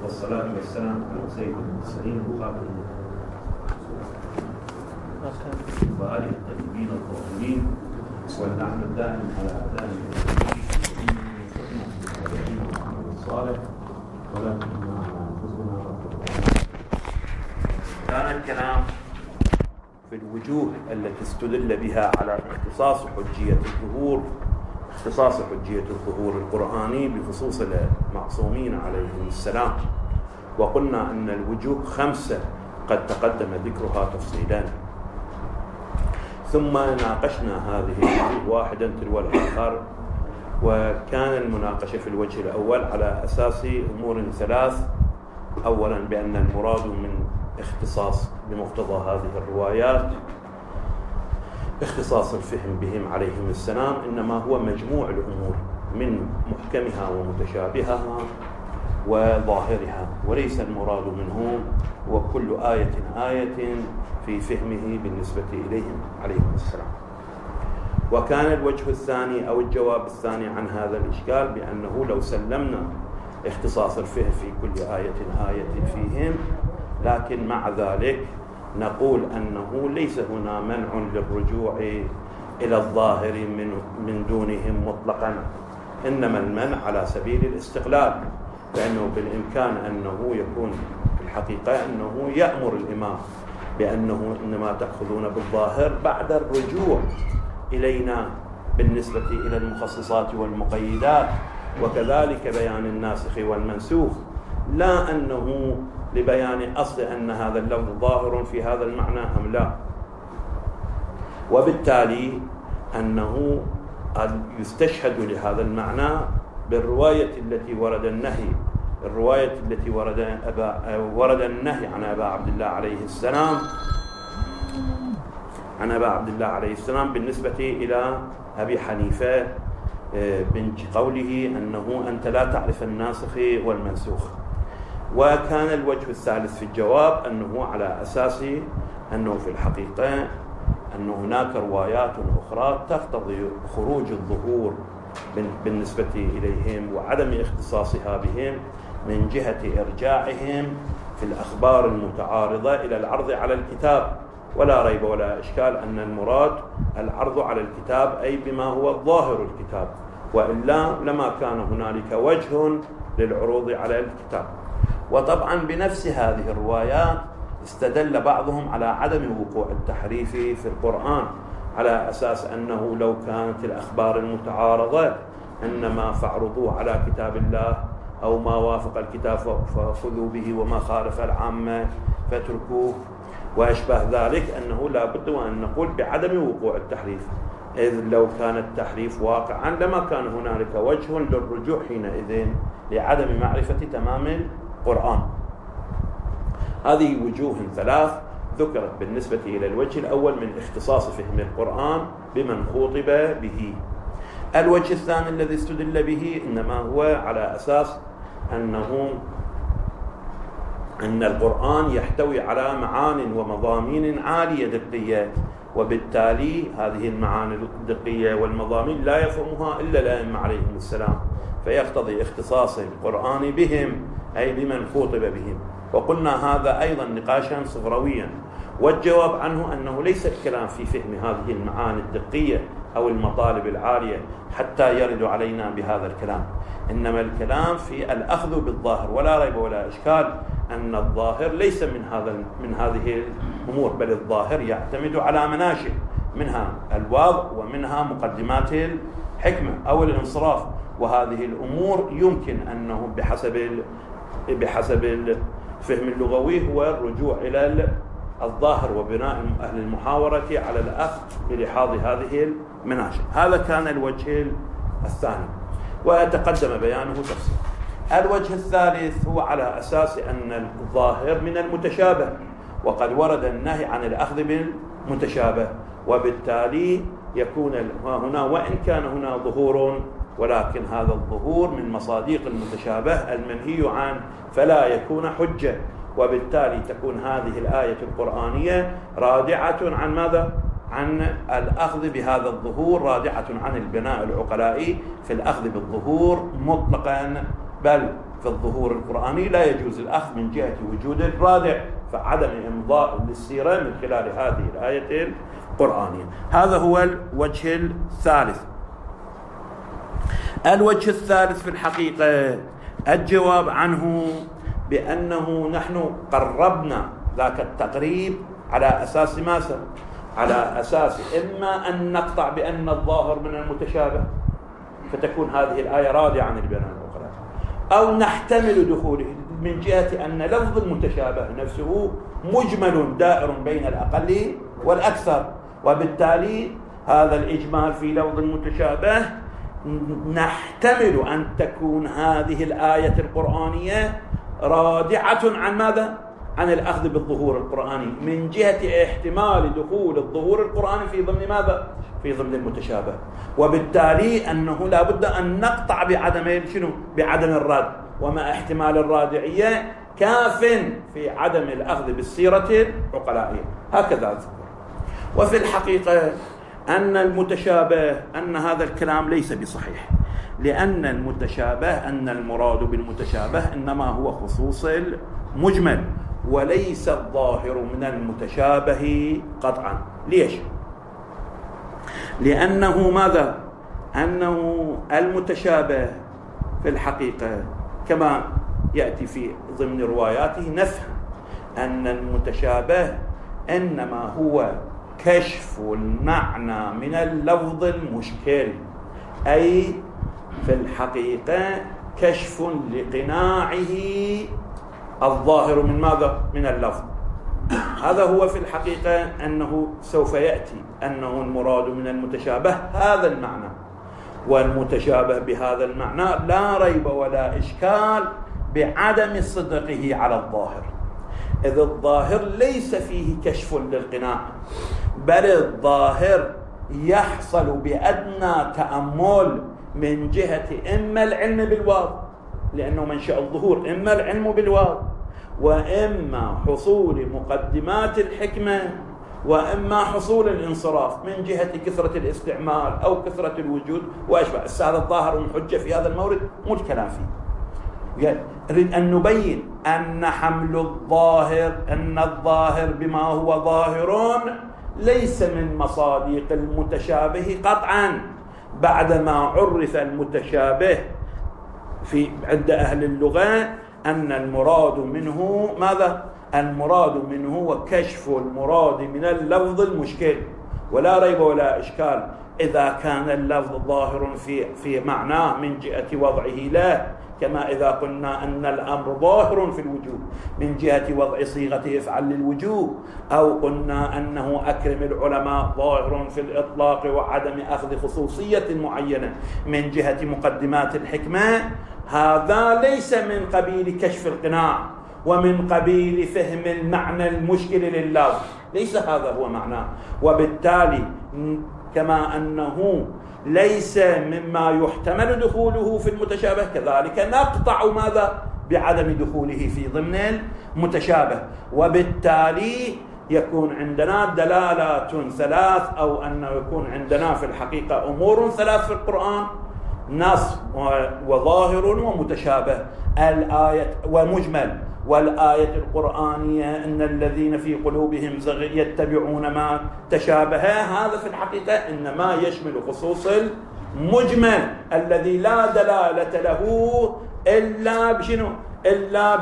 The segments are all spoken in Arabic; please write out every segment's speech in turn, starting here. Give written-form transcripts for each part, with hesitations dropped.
والصلاة والسلام على سيد المرسلين وخاتم وآله الطيبين الطاهرين والنعم الدائم على أعدائهم الصالح ولكن كان الكلام في الوجوه التي استدل بها على اختصاص حجية الظهور القرآني بخصوص المعصومين عليهم السلام، وقلنا أن الوجوه 5 قد تقدم ذكرها تفصيلا، ثم ناقشنا هذه الوجوه واحدا تلو الآخر. وكان المناقشة في الوجه الأول على أساس أمور 3: أولا بأن المراد من اختصاص بمقتضى هذه الروايات اختصاص الفهم بهم عليهم السلام إنما هو مجموع الأمور من محكمها ومتشابهها وظاهرها، وليس المراد منه وكل آية في فهمه بالنسبة إليهم عليهم السلام. وكان الوجه الثاني أو الجواب الثاني عن هذا الإشكال بأنه لو سلمنا اختصاص الفهم في كل آية فيهم، لكن مع ذلك نقول أنه ليس هنا منع للرجوع إلى الظاهر من دونهم مطلقا، إنما المنع على سبيل الاستقلال، لأنه بالإمكان أنه يكون في الحقيقة أنه يأمر الإمام بأنه إنما تأخذون بالظاهر بعد الرجوع إلينا بالنسبة إلى المخصصات والمقيدات، وكذلك بيان الناسخ والمنسوخ، لا أنه لبيان أصل أن هذا اللفظ ظاهر في هذا المعنى أم لا. وبالتالي أنه يستشهد لهذا المعنى بالرواية التي ورد النهي، الرواية التي ورد النهي عن أبا عبد الله عليه السلام بالنسبة إلى أبي حنيفة قوله أنه أنت لا تعرف الناسخ والمنسوخ. وكان الوجه الثالث في الجواب أنه على أساس أنه في الحقيقة أن هناك روايات أخرى تقتضي خروج الظهور بالنسبة إليهم وعدم اختصاصها بهم من جهة إرجاعهم في الأخبار المتعارضة إلى العرض على الكتاب، ولا ريب ولا إشكال أن المراد العرض على الكتاب أي بما هو الظاهر الكتاب، وإلا لما كان هنالك وجه للعروض على الكتاب. وطبعا بنفس هذه الروايات استدل بعضهم على عدم وقوع التحريف في القرآن على أساس أنه لو كانت الأخبار المتعارضة إنما فاعرضوه على كتاب الله أو ما وافق الكتاب فخذوا به وما خالف العامة فاتركوه وأشبه ذلك، أنه لا بد وأن نقول بعدم وقوع التحريف، إذ لو كان التحريف واقعا لما كان هنالك وجه للرجوع حينئذ لعدم معرفة تمام القرآن. هذه وجوه 3 ذكرت بالنسبة إلى الوجه الأول من اختصاص فهم القرآن بمن خوطب به. الوجه الثاني الذي استدل به إنما هو على أساس أن القرآن يحتوي على معان ومضامين عالية دقية، وبالتالي هذه المعاني الدقية والمضامين لا يفهمها إلا الأئمة عليهم السلام، فيقتضي اختصاص القرآن بهم أي بمن خوطب بهم. وقلنا هذا أيضا نقاشا صغرويا، والجواب عنه أنه ليس الكلام في فهم هذه المعاني الدقية أو المطالب العالية حتى يرد علينا بهذا الكلام، إنما الكلام في الأخذ بالظاهر، ولا ريب ولا إشكال أن الظاهر ليس من هذه الأمور، بل الظاهر يعتمد على مناشئ، منها الوضع ومنها مقدمات الحكمة أو الانصراف، وهذه الأمور يمكن أنه بحسب الفهم اللغوي هو الرجوع إلى الظاهر وبناء أهل المحاورة على الأخذ بلحاظ هذه المناشئ. هذا كان الوجه الثاني وتقدم بيانه تفصيلا. الوجه الثالث هو على أساس أن الظاهر من المتشابه، وقد ورد النهي عن الأخذ بالمتشابه، وبالتالي يكون هنا وإن كان هنا ظهور ولكن هذا الظهور من مصادق المتشابه المنهي عنه فلا يكون حجة، وبالتالي تكون هذه الآية القرآنية رادعة عن ماذا؟ عن الأخذ بهذا الظهور، رادعة عن البناء العقلائي في الأخذ بالظهور مطلقا، بل في في الظهور القرآني لا يجوز الأخذ من جهة وجود الرادع، فعدم إمضاء للسيرة من خلال هذه الآية القرآنية. هذا هو الوجه الثالث. الوجه الثالث في الحقيقة الجواب عنه بأنه نحن قربنا ذاك التقريب على أساس ماذا؟ على أساس إما أن نقطع بأن الظاهر من المتشابه فتكون هذه الآية رادعة عن البيان الأخرى، أو نحتمل دخوله من جهة أن لفظ المتشابه نفسه مجمل دائر بين الأقل والأكثر، وبالتالي هذا الإجمال في لفظ المتشابه نحتمل أن تكون هذه الآية القرآنية رادعة عن ماذا؟ عن الأخذ بالظهور القرآني من جهة احتمال دخول الظهور القرآني في ضمن ماذا؟ في ضمن المتشابه، وبالتالي أنه لا بد أن نقطع بعدم شنو؟ بعدم الراد، وما احتمال الرادعية كاف في عدم الأخذ بالسيرة العقلائية. هكذا أذكر. وفي الحقيقة أن المتشابه أن هذا الكلام ليس بصحيح، لأن المتشابه أن المراد بالمتشابه إنما هو خصوص المجمل وليس الظاهر من المتشابه قطعا. ليش؟ لأنه ماذا؟ أنه المتشابه في الحقيقة كما يأتي في ضمن رواياته نفهم أن المتشابه إنما هو كشف المعنى من اللفظ المشكل، أي في الحقيقة كشف لقناعه الظاهر من ماذا؟ من اللفظ. هذا هو في الحقيقة أنه سوف يأتي أنه المراد من المتشابه هذا المعنى، والمتشابه بهذا المعنى لا ريب ولا إشكال بعدم صدقه على الظاهر، إذ الظاهر ليس فيه كشف للقناع، بل الظاهر يحصل بأدنى تأمل من جهة إما العلم بالواو، لأنه منشأ الظهور إما العلم بالواو، وإما حصول مقدمات الحكمة، وإما حصول الانصراف من جهة كثرة الاستعمال أو كثرة الوجود وأشبه. هذا الظاهر والحجة في هذا المورد مو الكلام فيه. نريد أن نبين أن حمل الظاهر أن الظاهر بما هو ظاهر ليس من مصادق المتشابه قطعا، بعدما عرف المتشابه في عند أهل اللغة أن المراد منه ماذا؟ المراد منه هو كشف المراد من اللفظ المشكل، ولا ريب ولا إشكال إذا كان اللفظ ظاهر في معناه من جهة وضعه له، كما إذا قلنا أن الأمر ظاهر في الوجوب من جهة وضع صيغة افعل للوجوب، أو قلنا أنه أكرم العلماء ظاهر في الإطلاق وعدم أخذ خصوصية معينة من جهة مقدمات الحكمة. هذا ليس من قبيل كشف القناع ومن قبيل فهم المعنى المشكل للفظ، ليس هذا هو معناه. وبالتالي كما أنه ليس مما يحتمل دخوله في المتشابه، كذلك نقطع ماذا؟ بعدم دخوله في ضمن المتشابه، وبالتالي يكون عندنا دلالات ثلاث، أو أنه يكون عندنا في الحقيقة أمور ثلاث في القرآن: نص وظاهر ومتشابه، الآية ومجمل. والآية القرآنية إن الذين في قلوبهم زغ يتبعون ما تشابه، هذا في الحقيقة إنما يشمل خصوص المجمل الذي لا دلالة له إلا بشنو؟ إلا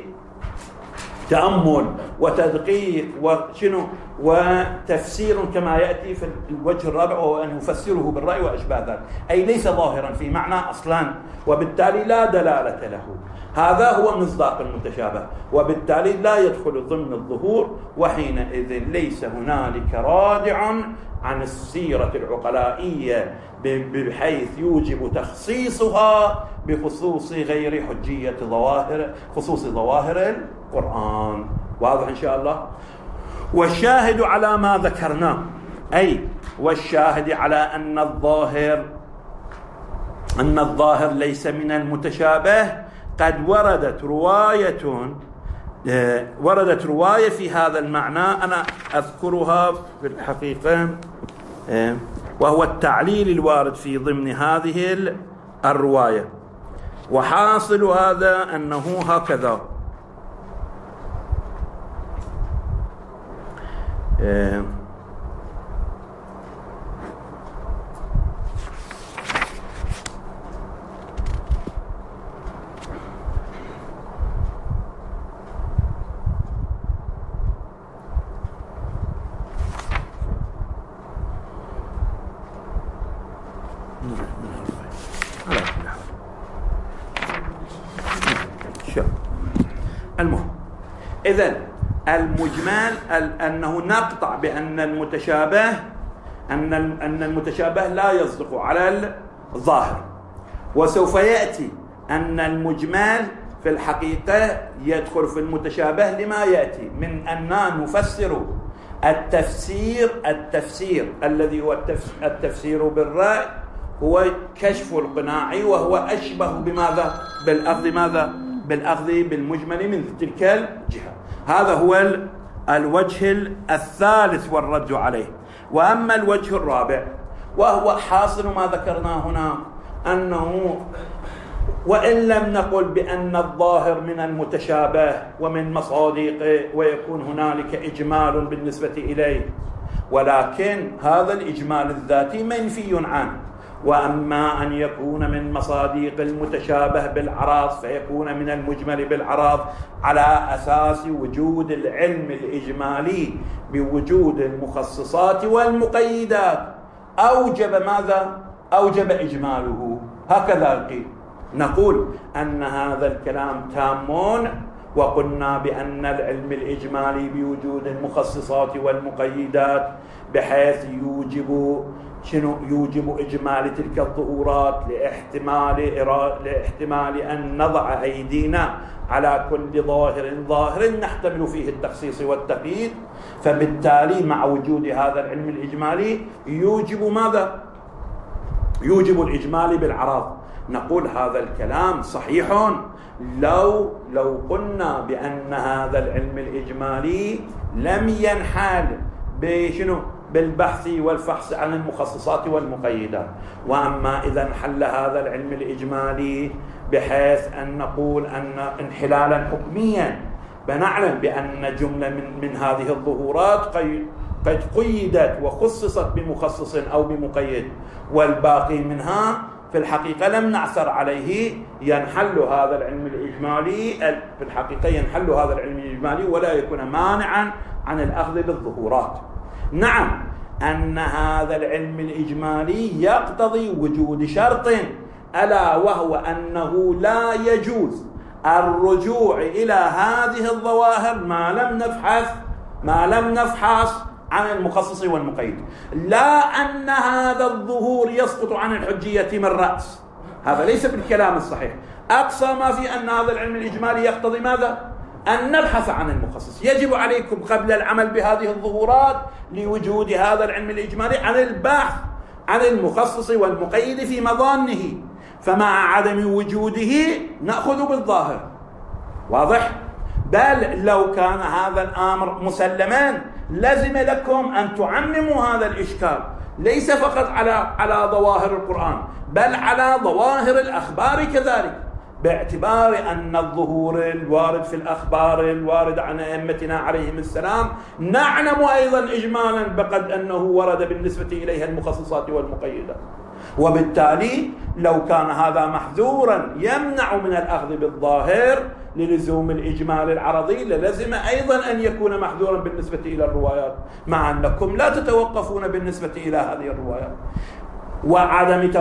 بتأمل وتدقيق وشنو وتفسير كما يأتي في الوجه الرابع، وهو أن يفسره بالرأي وأشباه ذلك، أي ليس ظاهرا في معنى أصلا، وبالتالي لا دلالة له. هذا هو مصداق المتشابه، وبالتالي لا يدخل ضمن الظهور، وحينئذ ليس هنالك رادع عن السيرة العقلائية بحيث يوجب تخصيصها بخصوص غير حجية خصوص ظواهر القرآن. واضح إن شاء الله؟ والشاهد على ما ذكرناه، أي والشاهد على أن الظاهر ليس من المتشابه، قد وردت رواية في هذا المعنى، أنا أذكرها في الحقيقة، وهو التعليل الوارد في ضمن هذه الرواية. وحاصل هذا أنه هكذا. المهم، إذن المجمل أنه نقطع بأن المتشابه لا يصدق على الظاهر، وسوف يأتي أن المجمل في الحقيقة يدخل في المتشابه لما يأتي من أننا نفسر التفسير الذي هو التفسير بالرأي هو كشف القناع، وهو أشبه بماذا؟ بالأخذ بالمجمل من تلك الجهة. هذا هو الوجه الثالث والرد عليه. وأما الوجه الرابع وهو حاصل ما ذكرناه هنا، أنه وإن لم نقل بأن الظاهر من المتشابه ومن مصادقه ويكون هنالك إجمال بالنسبة إليه، ولكن هذا الإجمال الذاتي منفي عنه. وأما أن يكون من مصادق المتشابه بالعراض فيكون من المجمل بالعراض على أساس وجود العلم الإجمالي بوجود المخصصات والمقيدات أوجب ماذا؟ أوجب إجماله. هكذا قيل. نقول أن هذا الكلام تام، وقلنا بأن العلم الإجمالي بوجود المخصصات والمقيدات بحيث يوجب إجمال تلك الظهورات لاحتمال أن نضع أيدينا على كل ظاهر نحتمل فيه التخصيص والتقييد، فبالتالي مع وجود هذا العلم الإجمالي يوجب ماذا؟ يوجب الإجمال بالعراض. نقول هذا الكلام صحيح لو قلنا بأن هذا العلم الإجمالي لم ينحل بالبحث والفحص عن المخصصات والمقيدات. وأما إذا انحل هذا العلم الإجمالي بحيث أن نقول أن انحلالا حكميا، فنعلم بأن جملة من هذه الظهورات قد قيدت وخصصت بمخصص أو بمقيد، والباقي منها في الحقيقة لم نعثر عليه، ينحل هذا العلم الإجمالي في الحقيقة ينحل هذا العلم الإجمالي ولا يكون مانعا عن الأخذ بالظهورات. نعم، أن هذا العلم الإجمالي يقتضي وجود شرط، ألا وهو أنه لا يجوز الرجوع إلى هذه الظواهر ما لم نفحص عن المخصص والمقيد. لا أن هذا الظهور يسقط عن الحجية من رأس، هذا ليس بالكلام الصحيح. أقصى ما في أن هذا العلم الإجمالي يقتضي ماذا؟ أن نبحث عن المخصص. يجب عليكم قبل العمل بهذه الظهورات لوجود هذا العلم الإجمالي عن البحث عن المخصص والمقيد في مظانه، فمع عدم وجوده نأخذ بالظاهر. واضح؟ بل لو كان هذا الأمر مسلما لازم لكم أن تعمموا هذا الإشكال، ليس فقط على ظواهر القرآن بل على ظواهر الأخبار كذلك، باعتبار أن الظهور الوارد في الأخبار الوارد عن أئمتنا عليهم السلام نعلم أيضا إجمالا بقد أنه ورد بالنسبة إليها المخصصات والمقيدات. وبالتالي لو كان هذا محذورا يمنع من الأخذ بالظاهر للزوم الإجمال العرضي، للزم أيضا أن يكون محذورا بالنسبة إلى الروايات، مع أنكم لا تتوقفون بالنسبة إلى هذه الروايات. وعدم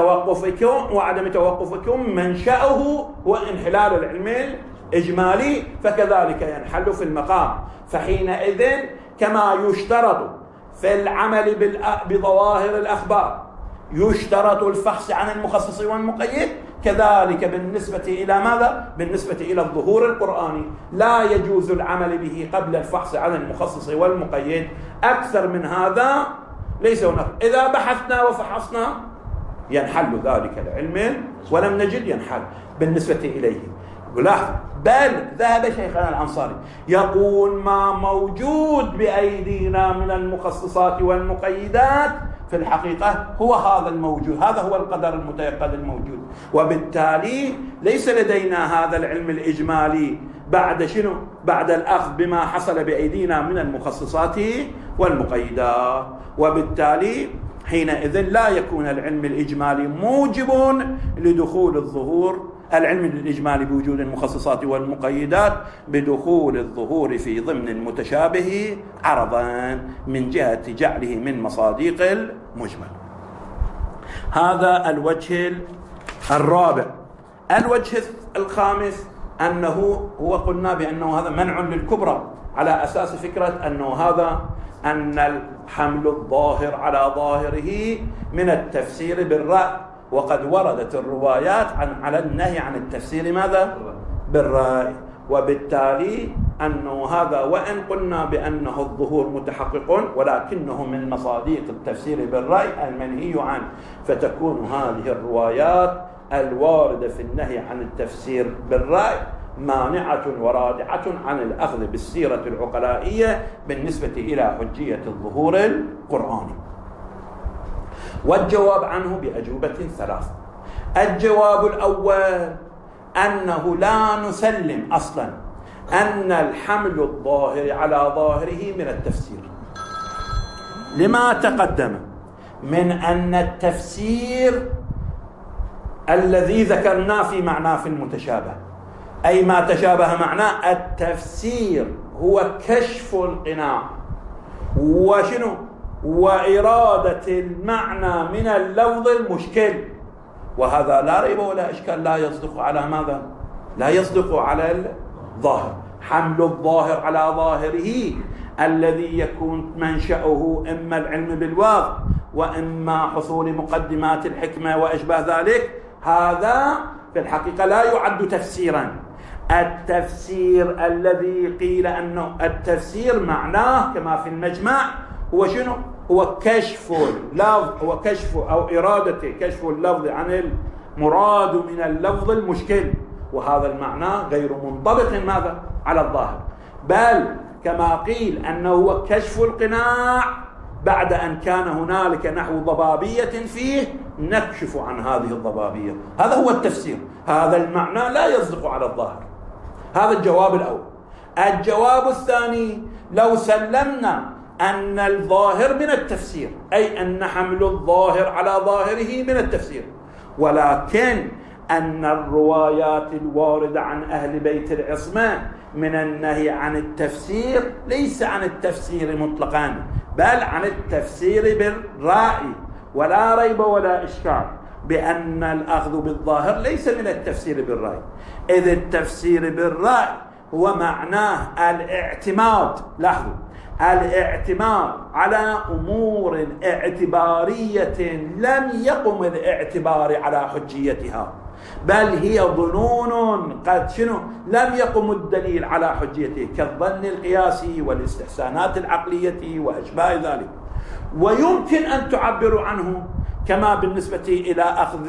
توقفكم منشأه هو انحلال العلم الإجمالي، فكذلك ينحل في المقام. فحينئذ كما يشترط في العمل بظواهر الأخبار يشترط الفحص عن المخصص والمقيد، كذلك بالنسبة إلى ماذا؟ بالنسبة إلى الظهور القرآني لا يجوز العمل به قبل الفحص عن المخصص والمقيد. أكثر من هذا ليس هناك. إذا بحثنا وفحصنا ينحل ذلك العلم، ولم نجد ينحل بالنسبة إليه. بل ذهب شيخنا الأنصاري يقول ما موجود بأيدينا من المخصصات والمقيدات في الحقيقة هو هذا الموجود، هذا هو القدر المتيقن الموجود. وبالتالي ليس لدينا هذا العلم الإجمالي بعد شنو؟ بعد الأخذ بما حصل بأيدينا من المخصصات والمقيدات. وبالتالي حينئذ لا يكون العلم الإجمالي موجب لدخول الظهور، العلم الإجمالي بوجود المخصصات والمقيدات بدخول الظهور في ضمن المتشابه عرضا من جهة جعله من مصادق المجمل. هذا الوجه الرابع. الوجه الخامس أنه هو قلنا بأنه هذا منع للكبرى على أساس فكرة أنه هذا أن الحمل الظاهر على ظاهره من التفسير بالرأي، وقد وردت الروايات على النهي عن التفسير ماذا؟ بالرأي. وبالتالي أنه هذا وإن قلنا بأنه الظهور متحقق ولكنه من مصادق التفسير بالرأي المنهي عنه، فتكون هذه الروايات الواردة في النهي عن التفسير بالرأي مانعة ورادعة عن الأخذ بالسيرة العقلائية بالنسبة إلى حجية الظهور القرآني. والجواب عنه بأجوبة ثلاث. الجواب الأول أنه لا نسلم أصلا أن الحمل الظاهر على ظاهره من التفسير، لما تقدم من أن التفسير الذي ذكرناه في معناه في المتشابه، أي ما تشابه معناه، التفسير هو كشف القناع وشنو وإرادة المعنى من اللفظ المشكل، وهذا لا ريب ولا إشكال لا يصدق على ماذا؟ لا يصدق على الظاهر. حمل الظاهر على ظاهره الذي يكون منشأه إما العلم بالواقع وإما حصول مقدمات الحكمة وأشباه ذلك، هذا في الحقيقة لا يعد تفسيرا. التفسير الذي قيل أنه التفسير معناه كما في المجمع هو شنو؟ هو كشف اللفظ، هو كشف أو إرادة كشف اللفظ عن المراد من اللفظ المشكل، وهذا المعنى غير منطبق ماذا؟ على الظاهر، بل كما قيل أنه هو كشف القناع بعد أن كان هنالك نحو ضبابية فيه نكشف عن هذه الضبابية. هذا هو التفسير، هذا المعنى لا يصدق على الظاهر. هذا الجواب الأول. الجواب الثاني، لو سلمنا أن الظاهر من التفسير، أي أن حمل الظاهر على ظاهره من التفسير، ولكن أن الروايات الواردة عن أهل بيت العصمة من النهي عن التفسير ليس عن التفسير مطلقا، بل عن التفسير بالرأي، ولا ريب ولا إشكال بأن الأخذ بالظاهر ليس من التفسير بالرأي، إذ التفسير بالرأي هو معناه الاعتماد، لاحظوا، الاعتماد على أمور اعتبارية لم يقم الاعتبار على حجيتها، بل هي ظنون قد شنو لم يقم الدليل على حجيته، كالظن القياسي والاستحسانات العقلية وأشباه ذلك. ويمكن أن تعبروا عنه كما بالنسبة إلى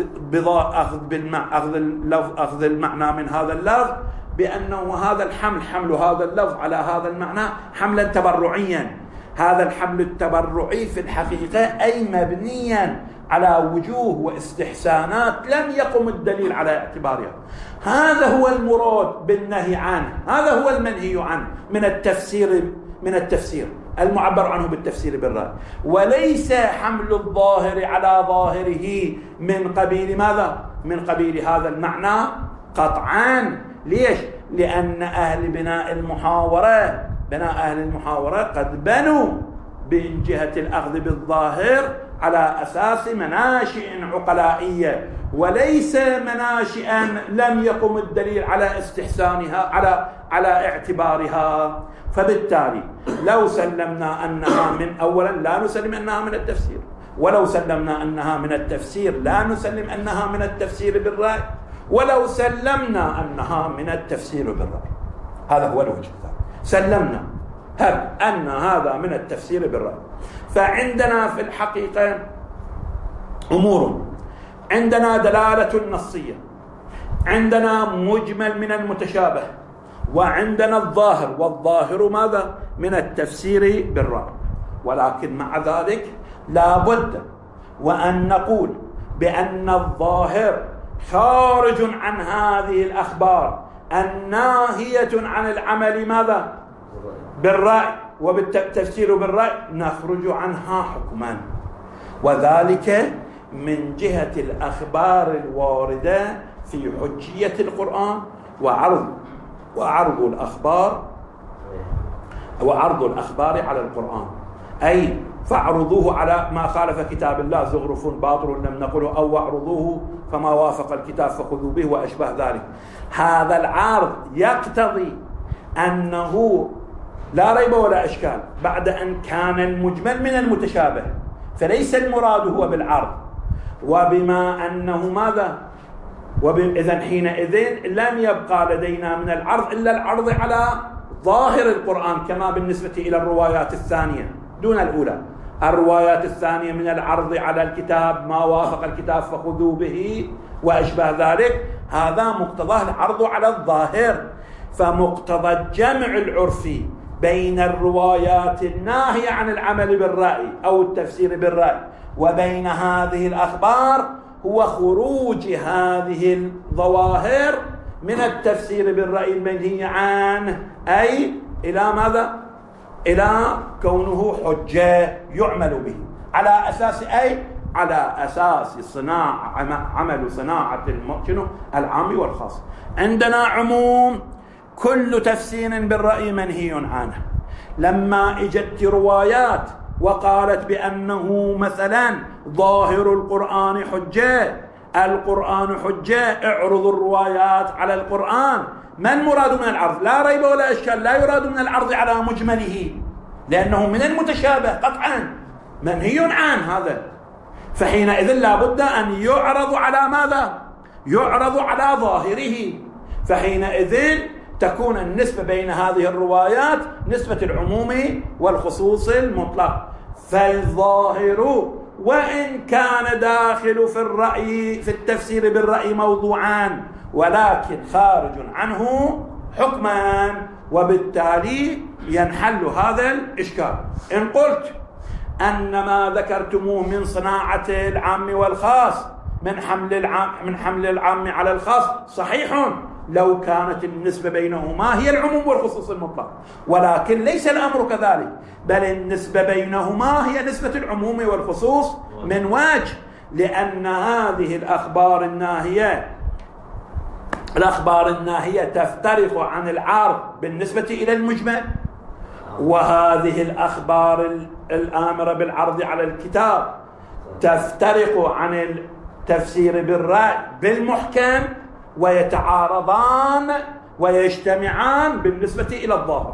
أخذ المعنى من هذا اللفظ بأنه هذا الحمل، حمل هذا اللفظ على هذا المعنى حملا تبرعيا. هذا الحمل التبرعي في الحقيقة أي مبنيا على وجوه واستحسانات لم يقم الدليل على اعتبارها. هذا هو المراد بالنهي عنه، هذا هو المنهي عنه من التفسير المعبر عنه بالتفسير بالرأي، وليس حمل الظاهر على ظاهره من قبيل ماذا؟ من قبيل هذا المعنى قطعا. ليش؟ لأن بناء أهل المحاورة قد بنوا من جهة الأخذ بالظاهر على أساس مناشئ عقلائية، وليس مناشئا لم يقم الدليل على استحسانها على اعتبارها. فبالتالي لو سلمنا أنها أولا لا نسلم أنها من التفسير، ولو سلمنا أنها من التفسير لا نسلم أنها من التفسير بالرأي، ولو سلمنا أنها من التفسير بالرأي. هذا هو الوجه الثاني. سلمنا أن هذا من التفسير بالرأي. فعندنا في الحقيقة أمور، عندنا دلالة نصية، عندنا مجمل من المتشابه، وعندنا الظاهر، والظاهر ماذا؟ من التفسير بالرأي. ولكن مع ذلك لا بد وأن نقول بأن الظاهر خارج عن هذه الأخبار الناهية عن العمل ماذا؟ بالرأي وبالتفسير بالرأي، نخرج عنها حكما، وذلك من جهة الأخبار الواردة في حجية القرآن وعرض الأخبار على القرآن، أي فاعرضوه على ما خالف كتاب الله زخرف باطل لم نقله، أو اعرضوه فما وافق الكتاب فخذوا به وأشبه ذلك. هذا العرض يقتضي أنه لا ريب ولا إشكال بعد أن كان المجمل من المتشابه، فليس المراد هو بالعرض، وبما أنه ماذا؟ إذن حينئذ لم يبقى لدينا من العرض إلا العرض على ظاهر القرآن، كما بالنسبة إلى الروايات الثانية دون الأولى. الروايات الثانية من العرض على الكتاب ما وافق الكتاب فخذوا به وأشبه ذلك، هذا مقتضاه العرض على الظاهر. فمقتضى الجمع العرفي بين الروايات الناهية عن العمل بالرأي أو التفسير بالرأي وبين هذه الأخبار هو خروج هذه الظواهر من التفسير بالرأي المنهي عنه، أي إلى ماذا؟ إلى كونه حجة يعمل به على أساس على أساس عمل صناعة العام والخاص. عندنا عموم كل تفسير بالرأي منهي عنه. لما اجت روايات وقالت بأنه مثلا ظاهر القرآن حجة، القرآن حجة، اعرضوا الروايات على القرآن، ما المراد من العرض؟ لا ريب ولا إشكال، لا يراد من العرض على مجمله لأنه من المتشابه قطعا منهي عن هذا، فحينئذ لا بد أن يعرض على ماذا؟ يعرض على ظاهره، فحينئذ تكون النسبة بين هذه الروايات نسبة العموم والخصوص المطلق. فالظاهر وإن كان داخل في الرأي في التفسير بالرأي موضوعان، ولكن خارج عنه حكما، وبالتالي ينحل هذا الإشكال. إن قلت أن ما ذكرتموه من صناعة العام والخاص من حمل العام على الخاص صحيح لو كانت النسبة بينهما هي العموم والخصوص المطلق، ولكن ليس الأمر كذلك، بل النسبة بينهما هي نسبة العموم والخصوص من وجه، لأن هذه الأخبار الناهية تفترق عن العرض بالنسبة إلى المجمل، وهذه الأخبار الآمرة بالعرض على الكتاب تفترق عن التفسير بالرأي بالمحكم، ويتعارضان ويجتمعان بالنسبة إلى الظاهر.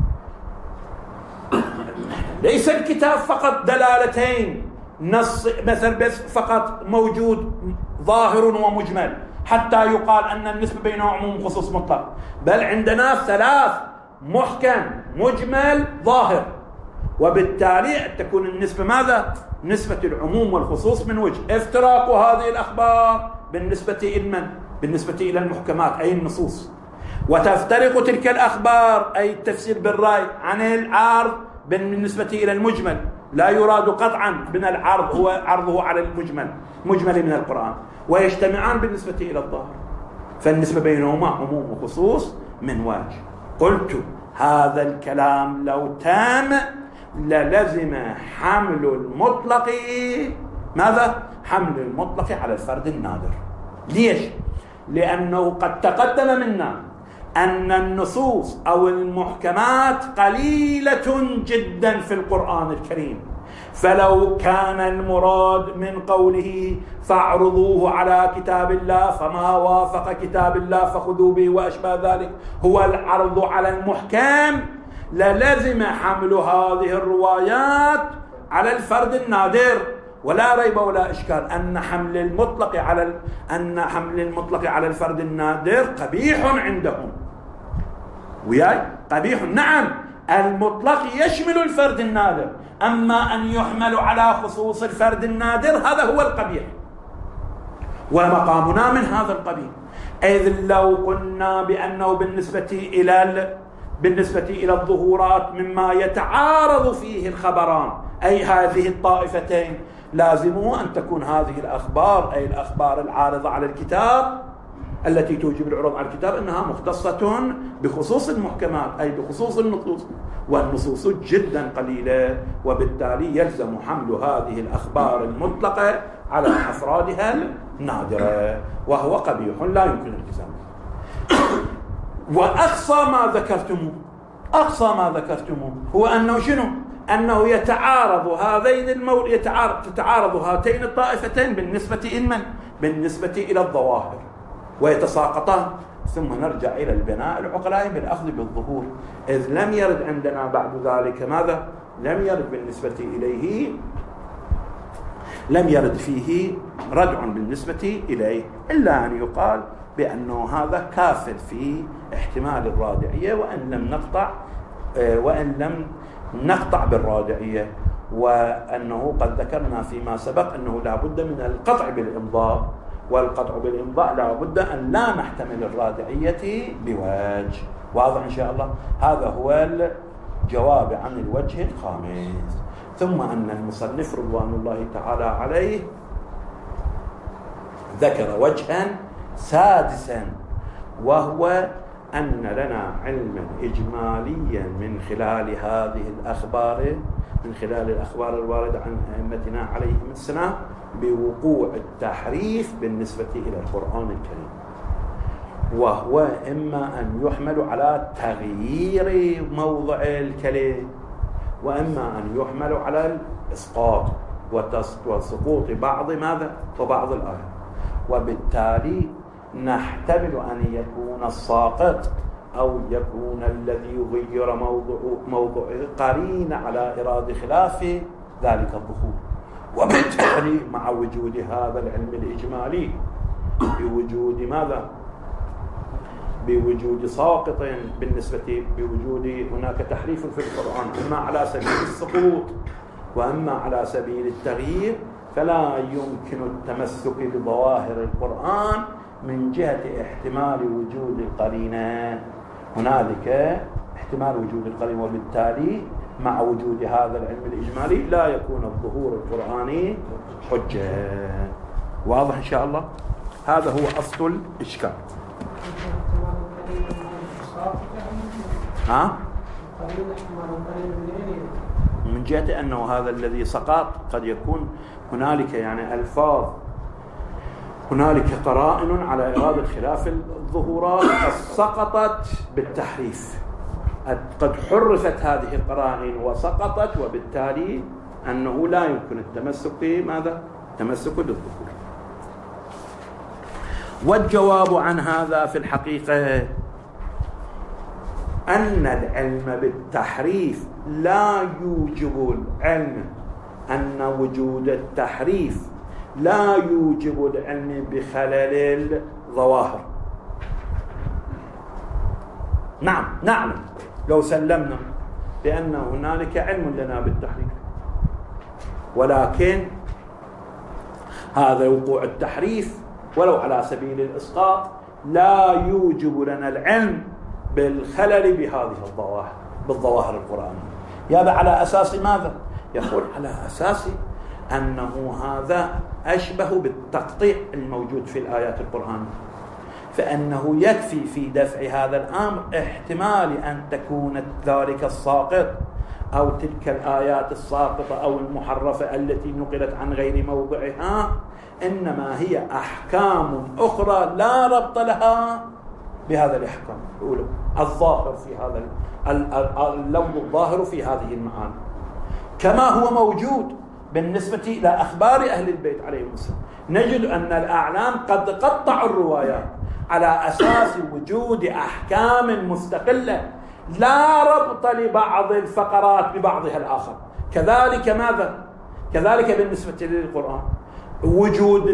ليس الكتاب فقط دلالتين نص مثل بس فقط موجود ظاهر ومجمل حتى يقال أن النسبة بينه عموم خصوص مطلق، بل عندنا ثلاث: محكم، مجمل، ظاهر، وبالتالي تكون النسبة ماذا؟ نسبة العموم والخصوص من وجه. افتراق هذه الأخبار بالنسبة إلى المحكمات أي النصوص، وتفترق تلك الأخبار أي التفسير بالرأي عن العرض بالنسبة إلى المجمل. لا يراد قطعا من العرض هو عرضه على مجمل من القرآن، ويجتمعان بالنسبة إلى الظاهر، فالنسبة بينهما عموم وخصوص من وجه. قلت هذا الكلام لو تام للزم حمل المطلق ماذا؟ حمل المطلق على الفرد النادر. ليش؟ لأنه قد تقدم منا أن النصوص أو المحكمات قليلة جدا في القرآن الكريم، فلو كان المراد من قوله فاعرضوه على كتاب الله فما وافق كتاب الله فخذوا به وأشبه ذلك هو العرض على المحكم، للزم حمل هذه الروايات على الفرد النادر. ولا ريب ولا إشكال أن حمل المطلق على الفرد النادر قبيح عندهم. وياي قبيح، نعم المطلق يشمل الفرد النادر، أما أن يحمل على خصوص الفرد النادر هذا هو القبيح، ومقامنا من هذا القبيل. إذ لو قلنا بأنه بالنسبة إلى الظهورات مما يتعارض فيه الخبران أي هذه الطائفتين، لازمه أن تكون هذه الأخبار أي الأخبار العارضة على الكتاب التي توجب العروض على الكتاب أنها مختصة بخصوص المحكمات أي بخصوص النصوص، والنصوص جدا قليلة، وبالتالي يلزم حمل هذه الأخبار المطلقة على أفرادها النادرة، وهو قبيح لا يمكن التزامه. وأقصى ما ذكرتموه هو أنه شنو؟ أنه تتعارض هاتين الطائفتين بالنسبة إلى الظواهر ويتساقطان، ثم نرجع إلى البناء العقلائي بالأخذ بالظهور، إذ لم يرد عندنا بعد ذلك ماذا؟ لم يرد بالنسبة إليه، لم يرد فيه ردع بالنسبة إليه، إلا أن يقال بأنه هذا كافر في احتمال الرادعية وإن لم نقطع بالرادعية، وأنه قد ذكرنا فيما سبق أنه لا بد من القطع بالإمضاء، والقطع بالإمضاء لا بد أن لا نحتمل الرادعية بوجه. واضح إن شاء الله؟ هذا هو الجواب عن الوجه الخامس. ثم أن المصنف رضوان الله تعالى عليه ذكر وجها سادسا، وهو أن لنا علما إجماليا من خلال هذه الأخبار، من خلال الأخبار الواردة عن أئمتنا عليهم السلام بوقوع التحريف بالنسبة إلى القرآن الكريم، وهو إما أن يحمل على تغيير موضع الكلم، وإما أن يحمل على الإسقاط وسقوط بعض وبعض الآيات، وبالتالي نحتمل أن يكون الساقط أو يكون الذي يغير موضوعه قرين على إرادة خلاف ذلك الظهور، وبالتالي مع وجود هذا العلم الإجمالي بوجود بوجود ساقط بوجود هناك تحريف في القرآن إما على سبيل السقوط وإما على سبيل التغيير، فلا يمكن التمسك بظواهر القرآن من جهة احتمال وجود القرينة. هنالك احتمال وجود القرينة، وبالتالي مع وجود هذا العلم الإجمالي لا يكون الظهور القرآني حجة. واضح إن شاء الله؟ هذا هو أصل الإشكال. من جهة أنه هذا الذي سقط قد يكون هنالك يعني ألفاظ، هنالك قرائن على إرادة خلاف الظهورات قد سقطت بالتحريف، قد حرفت هذه القرائن وسقطت، وبالتالي أنه لا يمكن التمسك التمسك بالظهور. والجواب عن هذا في الحقيقة أن العلم بالتحريف لا يوجب العلم، أن وجود التحريف لا يوجب العلم بخلل الظواهر. نعم نعلم لو سلمنا بأن هنالك علم لنا بالتحريف، ولكن هذا وقوع التحريف ولو على سبيل الإسقاط لا يوجب لنا العلم بالخلل بهذه الظواهر، بالظواهر القرآنية. يابا على أساس ماذا؟ يقول على أساس أنه هذا أشبه بالتقطيع الموجود في الآيات القرآنية، فأنه يكفي في دفع هذا الأمر احتمال أن تكون ذلك الساقط أو تلك الآيات الساقطة أو المحرفة التي نقلت عن غير موضعها إنما هي أحكام أخرى لا ربط لها بهذا الأحكام الأولى، الظاهر في هذا اللون الظاهر في هذه المعاني، كما هو موجود بالنسبة إلى أخبار أهل البيت عليهم السلام. نجد أن الأعلام قد قطعوا الروايات على أساس وجود أحكام مستقلة لا ربط لبعض الفقرات ببعضها الآخر. كذلك ماذا؟ كذلك بالنسبة للقرآن وجود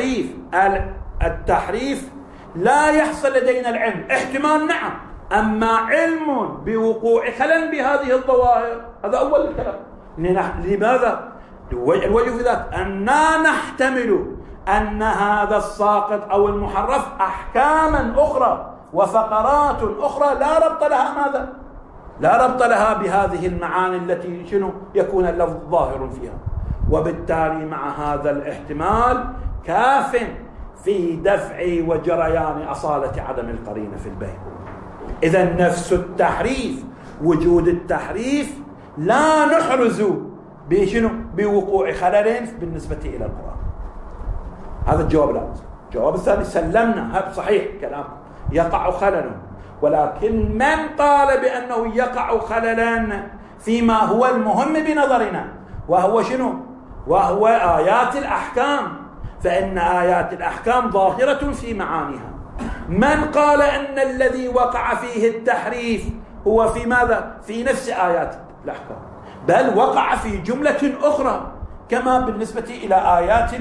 التحريف لا يحصل لدينا العلم، احتمال نعم، أما علم بوقوع خلل بهذه الظواهر هذا أول الكلام. لماذا؟ الوجه في ذلك أننا نحتمل أن هذا الساقط أو المحرف أحكاما أخرى وفقرات أخرى لا ربط لها ماذا؟ لا ربط لها بهذه المعاني التي يكون اللفظ ظاهر فيها. وبالتالي مع هذا الاحتمال كاف في دفع وجريان أصالة عدم القرينة في البين. إذن نفس التحريف، وجود التحريف لا نحرز بوقوع خلل بالنسبة إلى القرآن. هذا الجواب الأول. الجواب الثاني سلمنا صحيح كلام يقع خلل، ولكن من قال بأنه يقع خللا فيما هو المهم بنظرنا وهو شنو؟ وهو آيات الأحكام، فإن آيات الأحكام ظاهرة في معانيها. من قال أن الذي وقع فيه التحريف هو في ماذا؟ في نفس آيات الأحكام، بل وقع في جملة أخرى، كما بالنسبة إلى آيات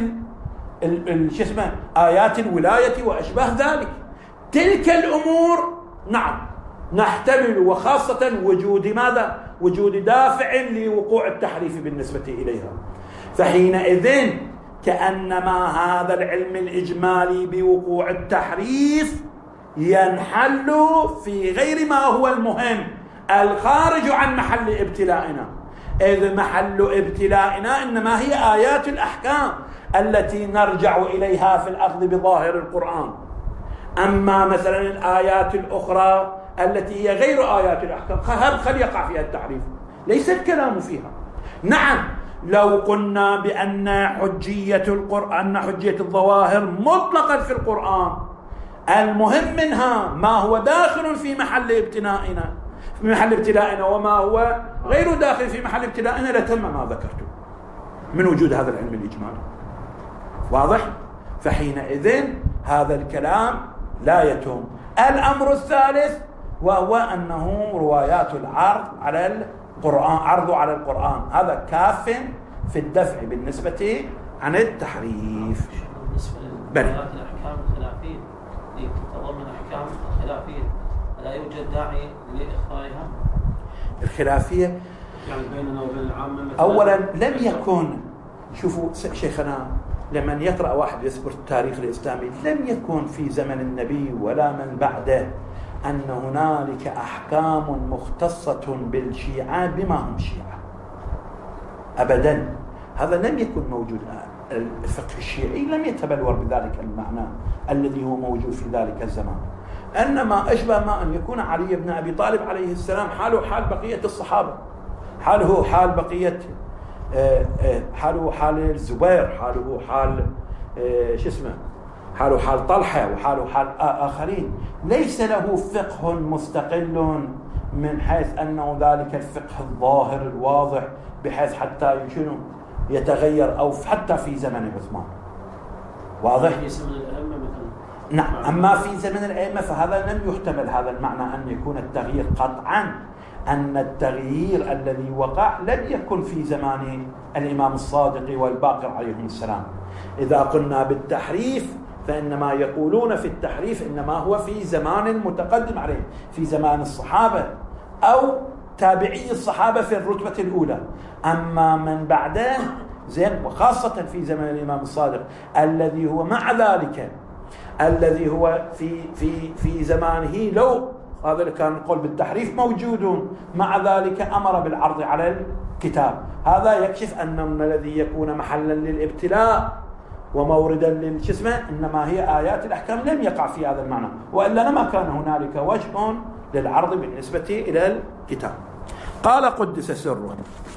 آيات الولاية وأشباه ذلك. تلك الأمور نعم نحتمل، وخاصة وجود ماذا؟ وجود دافع لوقوع التحريف بالنسبة إليها. فحينئذ كأنما هذا العلم الإجمالي بوقوع التحريف ينحل في غير ما هو المهم الخارج عن محل ابتلائنا، إذ محل ابتلائنا إنما هي آيات الأحكام التي نرجع إليها في الأخذ بظاهر القرآن. أما مثلا الآيات الأخرى التي هي غير آيات الأحكام خل يقع فيها التحريف، ليس الكلام فيها. نعم لو قلنا بأن حجية القرآن، حجية الظواهر مطلقا في القرآن المهم منها ما هو داخل في محل ابتلائنا وما هو غير داخل في محل ابتلائنا لتم ما ذكرته من وجود هذا العلم الإجمالي. واضح؟ فحينئذ هذا الكلام لا يتم. الأمر الثالث وهو أنه روايات العرض على القرآن، عرض على القرآن، هذا كاف في الدفع بالنسبة عن التحريف. بالنسبة لروايات الأحكام الخلافية التي تتضمن أحكام خلافية لا يوجد داعي لإخفائها؟ الخلافية يعني بيننا وبين العامة أولا لم يكن، شوفوا شيخنا لمن يقرأ واحد يذكر التاريخ الإسلامي، لم يكن في زمن النبي ولا من بعده أن هنالك أحكام مختصة بالشيعة بما هم شيعة أبدا. هذا لم يكن موجود. الفقه الشيعي لم يتبلور بذلك المعنى الذي هو موجود في ذلك الزمان، إنما أشبه ما أن يكون علي بن أبي طالب عليه السلام حاله حال بقية الصحابة، حاله حال بقية، حاله حال الزبير، حاله حال حاله حال طلحة، وحاله حال آخرين. ليس له فقه مستقل من حيث أنه ذلك الفقه الظاهر الواضح بحيث حتى يتغير أو حتى في زمن عثمان. واضح؟ في زمن الأئمة مثلا. نعم، أما في زمن الأئمة فهذا لم يحتمل هذا المعنى أن يكون التغيير قطعا، أن التغيير الذي وقع لم يكن في زمان الإمام الصادق والباقر عليهم السلام. إذا قلنا بالتحريف فإنما يقولون في التحريف إنما هو في زمان متقدم عليه، في زمان الصحابة أو تابعي الصحابة في الرتبة الأولى. أما من بعده زين، وخاصة في زمن الإمام الصادق الذي هو مع ذلك الذي هو في زمانه لو هذا كان القول بالتحريف موجود، مع ذلك أمر بالعرض على الكتاب. هذا يكشف أن الذي يكون محلا للابتلاء وموردا إنما هي آيات الأحكام لم يقع في هذا المعنى، وإلا لما كان هنالك وجه للعرض بالنسبة إلى الكتاب. قال قدس سره: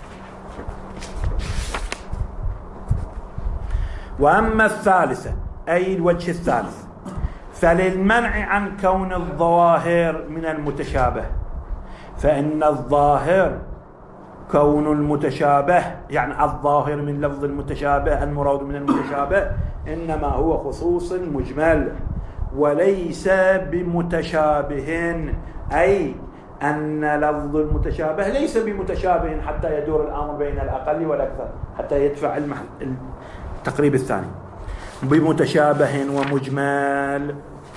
وأما الثالثة أي الوجه الثالث فللمنع عن كون الظواهر من المتشابه، فإن الظاهر كون المتشابه، يعني الظاهر من لفظ المتشابه المراد من المتشابه إنما هو خصوص مجمل وليس بمتشابه، أي أن لفظ المتشابه ليس بمتشابه حتى يدور الأمر بين الأقل والأكثر حتى يدفع التقريب الثاني بمتشابه ومجمل.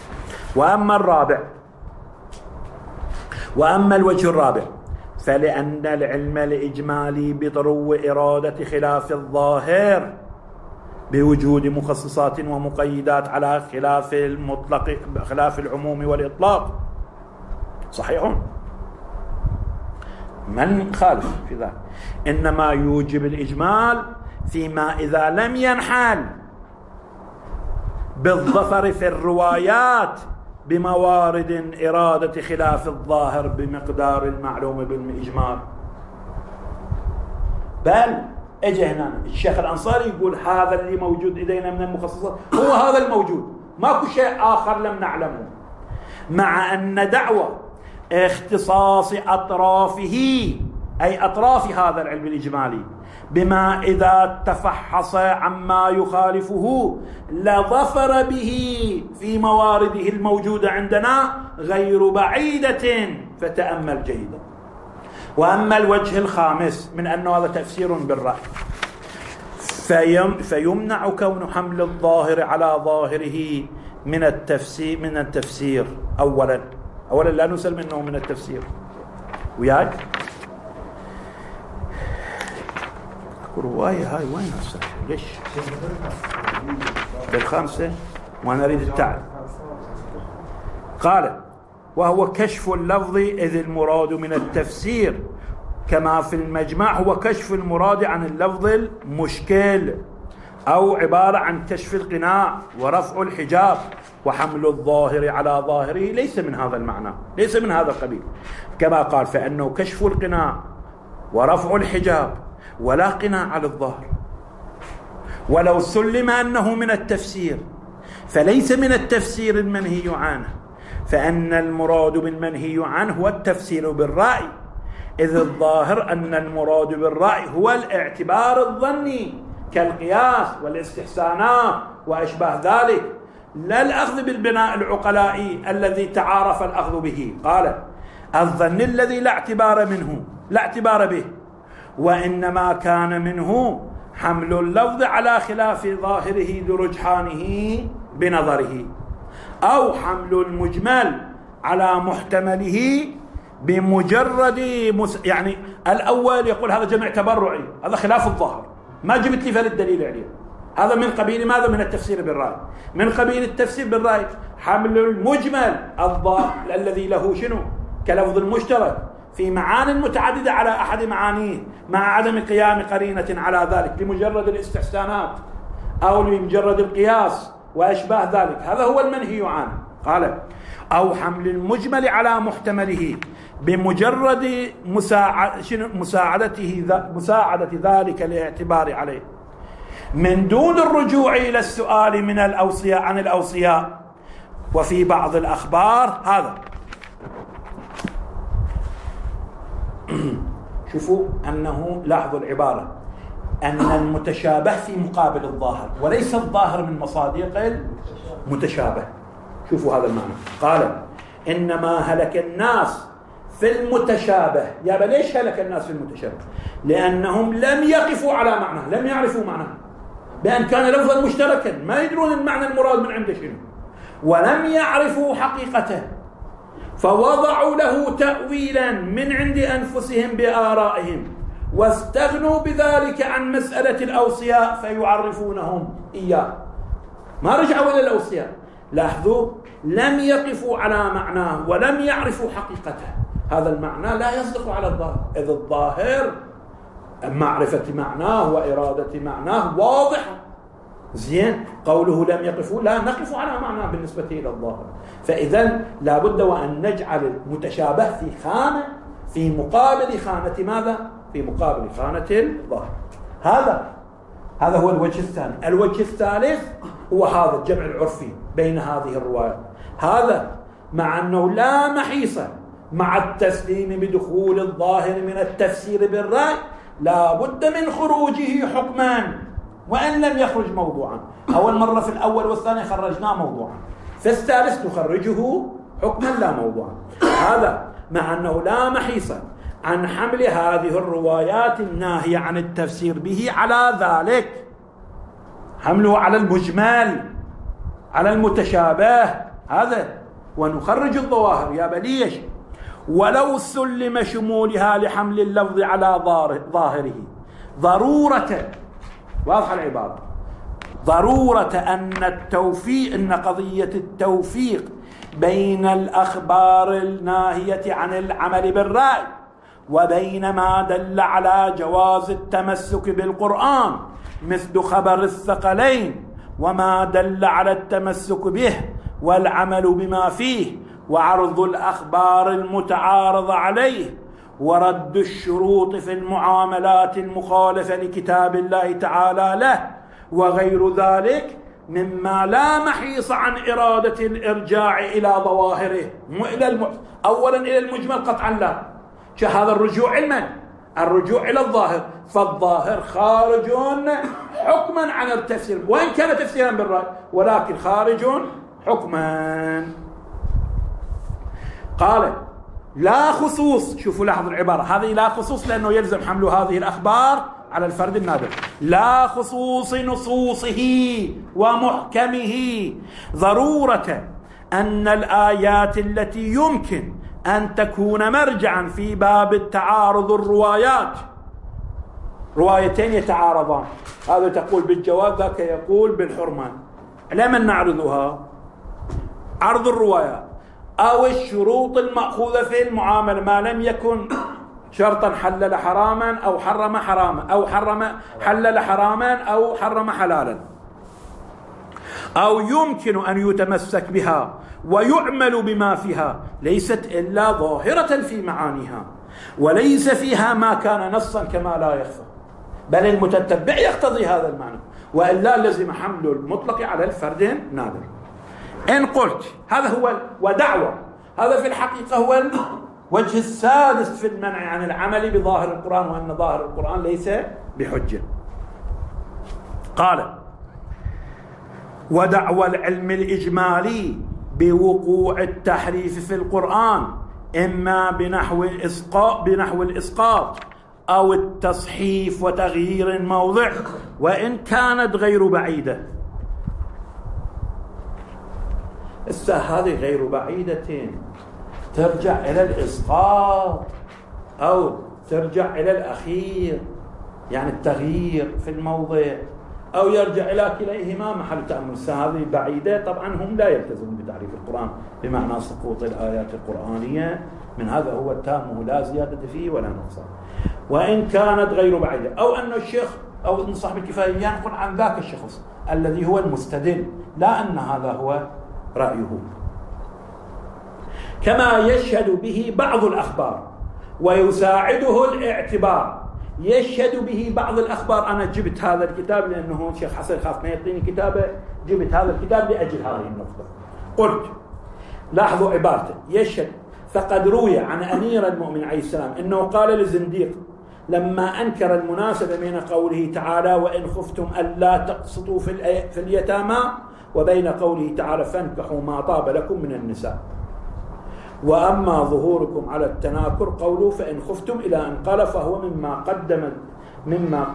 وأما الوجه الرابع فلأن العلم الإجمالي بضرو إرادة خلاف الظاهر بوجود مخصصات ومقيدات على خلاف المطلق، خلاف العموم والإطلاق صحيح، من خالف في ذلك، إنما يوجب الإجمال فيما إذا لم ينحل بالظفر في الروايات بموارد إرادة خلاف الظاهر بمقدار المعلوم بالإجمال. بل اجى هنا الشيخ الأنصاري يقول هذا اللي موجود إلينا من المخصصات هو هذا الموجود، ماكو شيء آخر لم نعلمه، مع أن دعوة اختصاص أطرافه أي أطراف هذا العلم الإجمالي بما إذا تفحص عما يخالفه لظفر به في موارده الموجودة عندنا غير بعيدة، فتأمل جيدا. وأما الوجه الخامس من أنه هذا تفسير بالرأي، فيمنع كون حمل الظاهر على ظاهره من التفسير أولا لا نسلم أنه من التفسير وياك رواية هاي وين هسه ليش بالخامسة وأنا أريد التعب. قال وهو كشف اللفظ إذ المراد من التفسير كما في المجمع هو كشف المراد عن اللفظ المشكل أو عبارة عن كشف القناع ورفع الحجاب، وحمل الظاهر على ظاهره ليس من هذا المعنى، ليس من هذا القبيل، كما قال فإنه كشف القناع ورفع الحجاب ولا قناع على الظاهر. ولو سلم أنه من التفسير فليس من التفسير المنهي عنه، فأن المراد بالمنهي عنه هو التفسير بالرأي، إذ الظاهر أن المراد بالرأي هو الاعتبار الظني كالقياس والاستحسانات وأشباه ذلك، لا الأخذ بالبناء العقلائي الذي تعارف الأخذ به. قال الظن الذي لا اعتبار به، وإنما كان منه حمل اللفظ على خلاف ظاهره لرجحانه بنظره، أو حمل المجمل على محتمله بمجرد يعني الأول يقول هذا جمع تبرعي، هذا خلاف الظاهر، ما جبت لي فالدليل عليه، هذا من قبيل ماذا؟ من التفسير بالرأي. من قبيل التفسير بالرأي حمل المجمل الذي له شنو كلفظ المشترك في معان متعددة على أحد معانيه مع عدم قيام قرينة على ذلك لمجرد الاستحسانات أو لمجرد القياس وأشباه ذلك، هذا هو المنهي عنه. قال أو حمل المجمل على محتمله بمجرد مساعدة ذلك الاعتبار عليه من دون الرجوع إلى السؤال من الأوصياء عن الأوصياء. وفي بعض الأخبار هذا شوفوا أنه لاحظوا العبارة أن المتشابه في مقابل الظاهر وليس الظاهر من مصادق المتشابه. شوفوا هذا المعنى. قال إنما هلك الناس في المتشابه. يا ليش هلك الناس في المتشابه؟ لأنهم لم يقفوا على معناه، لم يعرفوا معناه، بأن كان لفظا مشتركا ما يدرون المعنى المراد من عنده شنو، ولم يعرفوا حقيقته، فوضعوا له تأويلا من عند أنفسهم بآرائهم، واستغنوا بذلك عن مسألة الأوصياء فيعرفونهم إياه، ما رجعوا إلى الأوصياء. لاحظوا لم يقفوا على معناه ولم يعرفوا حقيقته. هذا المعنى لا يصدق على الظاهر، إذ الظاهر معرفة معناه وإرادة معناه واضحة. زين، قوله لم يقفوا لا نقف على معناه بالنسبة إلى الظاهر، فإذا لابد وأن نجعل المتشابه في خانة في مقابل خانة ماذا؟ في مقابل خانة الظاهر. هذا هو الوجه الثاني. الوجه الثالث هو هذا الجمع العرفي بين هذه الروايات. هذا مع أنه لا محيص مع التسليم بدخول الظاهر من التفسير بالرأي، لا بد من خروجه حكما وإن لم يخرج موضوعا. أول مرة في الأول والثاني خرجناه موضوعا، في الثالث نخرجه حكما لا موضوعا. هذا مع أنه لا محيص عن حمل هذه الروايات الناهية عن التفسير به على ذلك، حمله على المجمل على المتشابه هذا، ونخرج الظواهر. يا بليش ولو سلم شمولها لحمل اللفظ على ظاهره ضرورة، واضحة العبارة، ضرورة أن قضية التوفيق بين الأخبار الناهية عن العمل بالرأي وبين ما دل على جواز التمسك بالقرآن مثل خبر الثقلين وما دل على التمسك به والعمل بما فيه، وعرض الأخبار المتعارضة عليه، ورد الشروط في المعاملات المخالفة لكتاب الله تعالى له، وغير ذلك مما لا محيص عن إرادة الإرجاع إلى ظواهره، أولا إلى المجمل قطعا لا، هذا الرجوع علما، الرجوع إلى الظاهر، فالظاهر خارج حكما عن التفسير، وإن كان تفسيرا بالرأي ولكن خارج حكما. قال لا خصوص، شوفوا لاحظوا العبارة هذه، لا خصوص لأنه يلزم حمل هذه الأخبار على الفرد النادر، لا خصوص نصوصه ومحكمه، ضرورة أن الآيات التي يمكن أن تكون مرجعا في باب التعارض الروايات، روايتين يتعارضان، هذا تقول بالجواز ذاك يقول بالحرمان، لمن نعرضها؟ عرض الروايات أو الشروط المأخوذة في المعاملة، ما لم يكن شرطا حلل حراما أو حرم حراما، أو حلل حراما أو حرم حلالا، أو يمكن أن يتمسك بها ويعمل بما فيها، ليست إلا ظاهرة في معانيها، وليس فيها ما كان نصا كما لا يخفى، بل المتتبع يقتضي هذا المعنى، وإلا لزم حمل المطلق على الفرد النادر. إن قلت هذا هو ودعوة، هذا في الحقيقة هو الوجه السادس في المنع عن العمل بظاهر القرآن، وأن ظاهر القرآن ليس بحجة. قال ودعوى العلم الإجمالي بوقوع التحريف في القرآن إما بنحو الإسقاط أو التصحيف وتغيير الموضع، وإن كانت غير بعيدة. هذه غير بعيدة ترجع إلى الإسقاط أو ترجع إلى الأخير، يعني التغيير في الموضع، أو يرجع إلى كليهما محل تأمل. هذه بعيدة، طبعا هم لا يلتزمون بتعريف القرآن بمعنى سقوط الآيات القرآنية من هذا هو التام لا زيادة فيه ولا نقصان. وإن كانت غير بعيدة، أو أن الشيخ أو أن صاحب الكفاية ينقل عن ذاك الشخص الذي هو المستدل، لا أن هذا هو رأيه، كما يشهد به بعض الأخبار ويساعده الاعتبار. يشهد به بعض الأخبار، أنا جبت هذا الكتاب لأنه الشيخ حسن خاف ما يعطيني كتابه، جبت هذا الكتاب لأجل هذه النقطة. قلت لاحظوا عبارته، يشهد فقد روي عن أمير المؤمنين عليه السلام أنه قال للزنديق لما أنكر المناسبة بين قوله تعالى وإن خفتم ألا تقسطوا في اليتامى وبين قوله تعالى فانكحوا ما طاب لكم من النساء، وأما ظهوركم على التناكر قوله فإن خفتم إلى أن قال فهو مما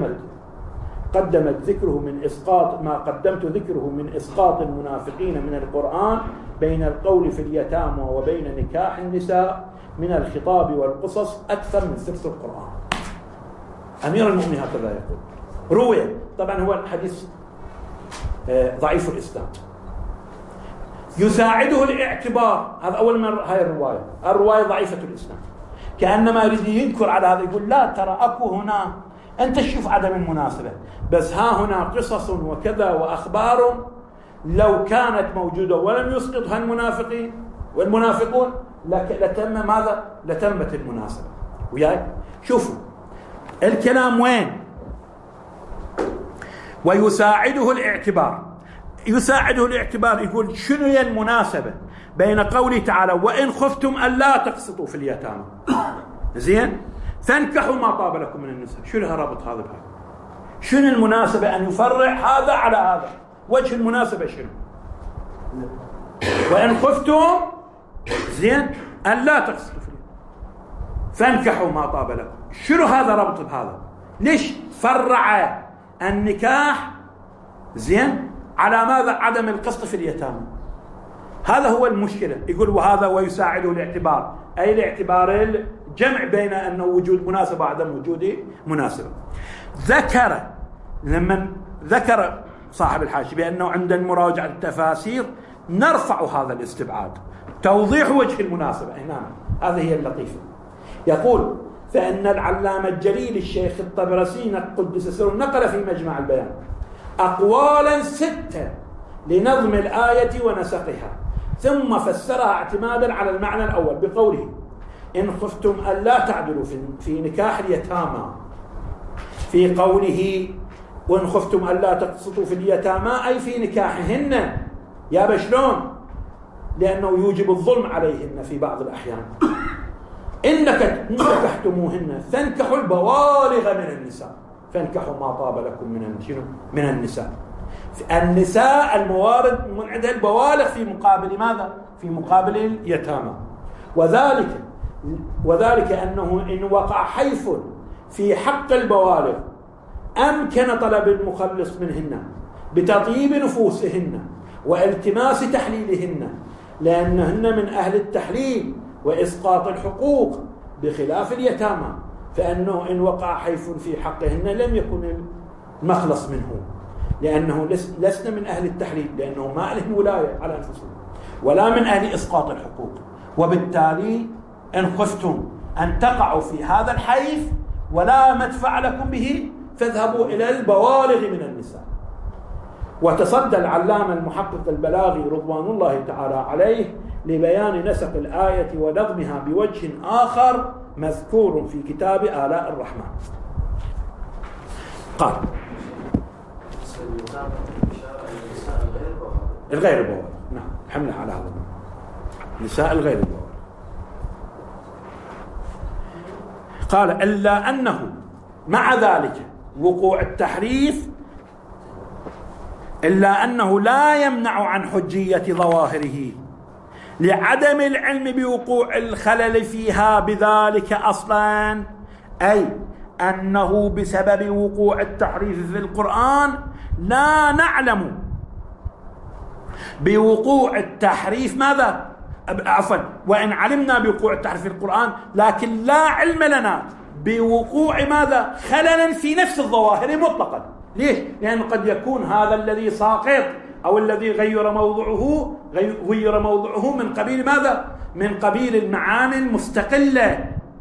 قدمت ذكره من إسقاط ما قدمت ذكره من إسقاط المنافقين من القرآن بين القول في اليتامى وبين نكاح النساء من الخطاب والقصص أكثر من ثلث القرآن. أمير المؤمنين هكذا يقول. روي، طبعا هو الحديث ضعيف الإسناد، يساعده الاعتبار. هذا أول مرة هاي الرواية ضعيفة الإسناد، كأنما يريد ينكر على هذا، يقول لا ترى أكو هنا، أنت تشوف عدم المناسبة، بس ها هنا قصص وكذا وأخبار لو كانت موجودة ولم يسقطها المنافقين والمنافقون لتم ماذا؟ لتمت المناسبة. وياي شوفوا الكلام وين. ويساعده الاعتبار، يساعده الاعتبار، يقول شنو هي المناسبة بين قوله تعالى وإن خفتم ألا تقسطوا في اليتامى، زين، فانكحوا ما طاب لكم من النساء، شنو رابط هذا بهذا؟ شنو المناسبة أن يفرع هذا على هذا؟ وجه المناسبة شنو؟ وإن خفتم، زين، ألا تقسطوا في اليتامى فانكحوا ما طاب لكم، شنو هذا ربط بهذا؟ ليش فرع النكاح، زين، على ماذا؟ عدم القسط في اليتامى. هذا هو المشكلة. يقول وهذا ويساعده الاعتبار، أي الاعتبار الجمع بين أنه وجود مناسبة وعدم وجود مناسبة. لما ذكر صاحب الحاشية بأنه عند مراجعة التفاسير نرفع هذا الاستبعاد، توضيح وجه المناسبة هنا، هذه هي اللطيفة. يقول فإن العلامة الجليل الشيخ الطبرسي قدس سره نقل في مجمع البيان أقوالا 6 لنظم الآية ونسقها، ثم فسرها اعتمادا على المعنى الأول بقوله: إن خفتم ألا تعدلوا في نكاح اليتامى، في قوله: وإن خفتم ألا تقسطوا في اليتامى أي في نكاحهن. يا بشلون؟ لأنه يوجب الظلم عليهن في بعض الأحيان. إنك نكحتموهن فانكحوا البوالغ من النساء، فانكحوا ما طاب لكم من النساء. النساء الموارد من عندها البوالغ في مقابل ماذا؟ في مقابل اليتامى. وذلك أنه إن وقع حيف في حق البوالغ أمكن طلب المخلص منهن بتطيب نفوسهن والتماس تحليلهن، لأنهن من أهل التحليل وإسقاط الحقوق بخلاف اليتامى، فأنه إن وقع حيف في حقهن لم يكن المخلص منه، لأنه لسنا من أهل التحليل، لأنه ما لهم ولاية على أنفسهم، ولا من أهل إسقاط الحقوق. وبالتالي إن خفتم أن تقعوا في هذا الحيف ولا مدفع لكم به فاذهبوا إلى البوالغ من النساء. وتصدى العلامة المحقق البلاغي رضوان الله تعالى عليه لبيان نسق الآية ونظمها بوجه آخر مذكور في كتاب آلاء الرحمن. قال: الغير البوالغ، نعم، حملها على هذا نساء الغير البوالغ. قال: إلا أنه مع ذلك وقوع التحريف إلا أنه لا يمنع عن حجية ظواهره لعدم العلم بوقوع الخلل فيها بذلك أصلا، أي أنه بسبب وقوع التحريف في القرآن لا نعلم بوقوع التحريف ماذا؟ عفوا، وإن علمنا بوقوع التحريف في القرآن لكن لا علم لنا بوقوع ماذا؟ خلل في نفس الظواهر مطلقا. ليش؟ لأنه قد يكون هذا الذي ساقط أو الذي غير موضعه من قبيل ماذا؟ من قبيل المعاني المستقلة،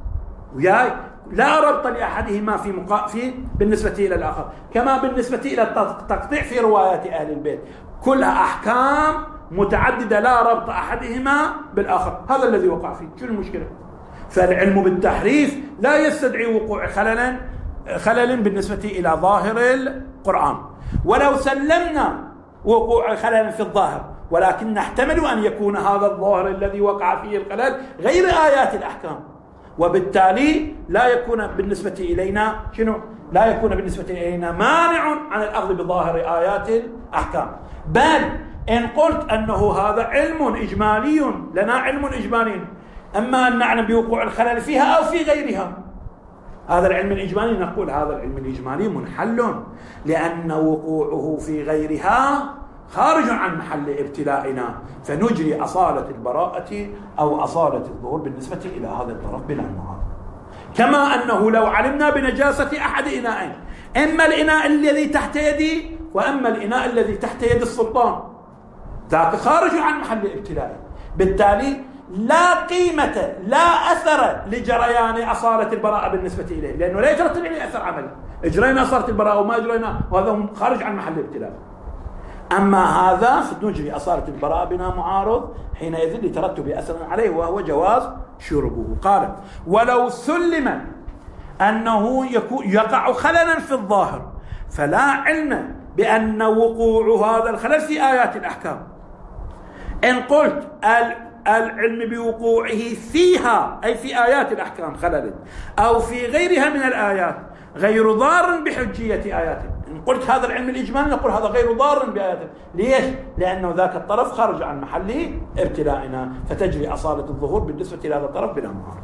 لا ربط لأحدهما في بالنسبة إلى الآخر، كما بالنسبة إلى التقطيع في روايات أهل البيت، كلها أحكام متعددة لا ربط أحدهما بالآخر. هذا الذي وقع فيه. شو المشكلة؟ فالعلم بالتحريف لا يستدعي وقوع خلل بالنسبة إلى ظاهر القرآن، ولو سلمنا وقوع خلل في الظاهر، ولكن نحتمل أن يكون هذا الظاهر الذي وقع فيه الخلل غير آيات الأحكام، وبالتالي لا يكون بالنسبة إلينا لا يكون بالنسبة إلينا مانع عن الأخذ بظاهر آيات الأحكام. بل إن قلت أنه هذا علم إجمالي لنا، علم إجمالي، أما أن نعلم بوقوع الخلل فيها أو في غيرها، هذا العلم الإجمالي نقول هذا العلم الإجمالي منحل، لأن وقوعه في غيرها خارج عن محل ابتلائنا، فنجري أصالة البراءة أو أصالة الظهور بالنسبة إلى هذا الطرف بلا معارضة. كما أنه لو علمنا بنجاسة أحد إناءين، إما الإناء الذي تحت يدي وأما الإناء الذي تحت يد السلطان، ذاك خارج عن محل ابتلائه، بالتالي لا قيمة لا أثر لجريان أصالة البراءة بالنسبة إليه، لأنه لا يترتب عليه أثر عملي. إجرينا أصالة البراءة وما إجرينا، وهذا خارج عن محل ابتلاء. أما هذا فنجري أصالة البراءة بنا معارض، حينئذ لترتب أثر عليه وهو جواز شربه. قال: ولو سلم أنه يقع خللا في الظاهر فلا علم بأن وقوع هذا الخلل في آيات الأحكام. إن قلت العلم بوقوعه فيها أي في آيات الأحكام خلل أو في غيرها من الآيات غير ضار بحجية آياته. إن قلت هذا العلم الإجمالي نقول هذا غير ضار بآياته. ليش؟ لأنه ذاك الطرف خارج عن محل ابتلاءنا، فتجري أصالة الظهور بالنسبة إلى هذا الطرف بلا معارضة.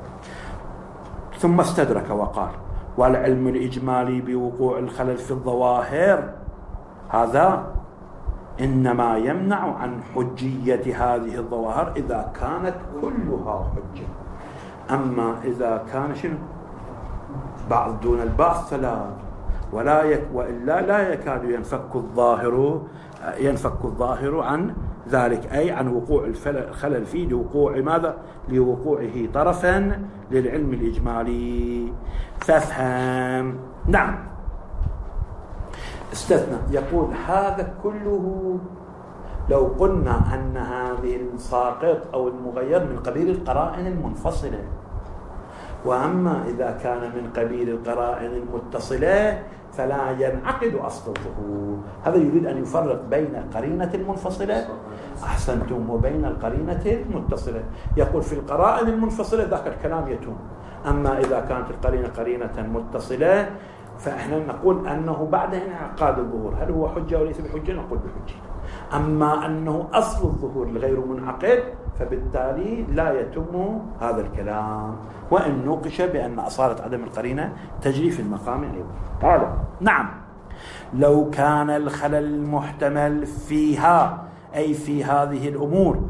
ثم استدرك وقال: والعلم الإجمالي بوقوع الخلل في الظواهر هذا إنما يمنع عن حجية هذه الظواهر إذا كانت كلها حجة، أما إذا كان بعض دون البعض فلا، وإلا لا يكاد ينفك الظاهر عن ذلك أي عن وقوع الخلل فيه لوقوع ماذا؟ لوقوعه طرفا للعلم الإجمالي. فافهم. نعم. استثنى يقول هذا كله لو قلنا أن هذه الساقط أو المغير من قبيل القرائن المنفصلة، وأما إذا كان من قبيل القرائن المتصلة فلا ينعقد أصل الظهور. هذا يريد أن يفرق بين القرينة المنفصلة أحسنتم وبين القرينة المتصلة. يقول في القرائن المنفصلة ذاك الكلام يتم، أما إذا كانت القرينة قرينة متصلة فإحنا نقول أنه بعد انعقاد الظهور هل هو حجة وليس بحجة؟ نقول بحجة. أما أنه أصل الظهور غير منعقد فبالتالي لا يتم هذا الكلام، وإن نوقش بأن أصالة عدم القرينة تجري في المقام أيضا. قال نعم لو كان الخلل المحتمل فيها أي في هذه الأمور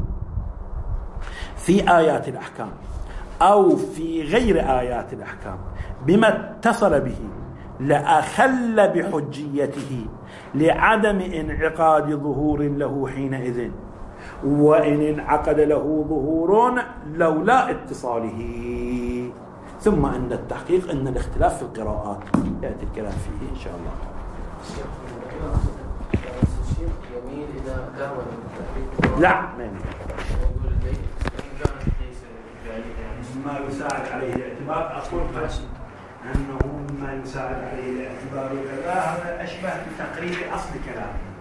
في آيات الأحكام أو في غير آيات الأحكام بما اتصل به لأخل بحجيته لعدم انعقاد ظهور له حينئذ، وإن انعقد له ظهور لولا اتصاله. ثم أن التحقيق أن الاختلاف في القراءات يأتي الكلام فيه إن شاء الله. لا ما يساعد عليه الاعتبار. أقول أنه مما يساعد عليه الاعتبار كذا هذا أشبه بتقريب أصل كلامه.